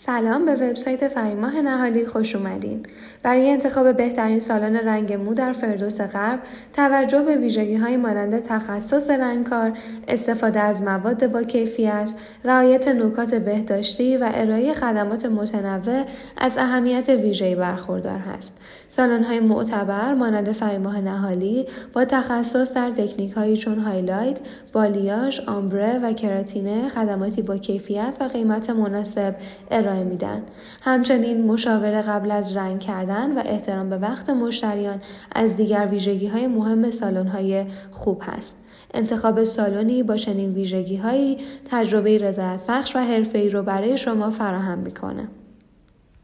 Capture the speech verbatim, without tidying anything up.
سلام، به وبسایت فریماه نهالی خوش اومدین. برای انتخاب بهترین سالن رنگ مو در فردوس غرب، توجه به ویژگی‌های مانند تخصص رنگکار، استفاده از مواد با کیفیت، رعایت نکات بهداشتی و ارائه خدمات متنوع از اهمیت ویژه‌ای برخوردار است. سالن‌های معتبر مانند فریماه نهالی با تخصص در تکنیک‌هایی چون هایلایت، بالیاژ، آمبره و کراتینه خدماتی با کیفیت و قیمت مناسب ارائه میدن. همچنین مشاوره قبل از رنگ کردن و احترام به وقت مشتریان از دیگر ویژگی‌های مهم سالن‌های خوب هست. انتخاب سالنی با چنین ویژگی‌هایی تجربه رضایت‌بخش و حرفه‌ای رو برای شما فراهم می‌کنه.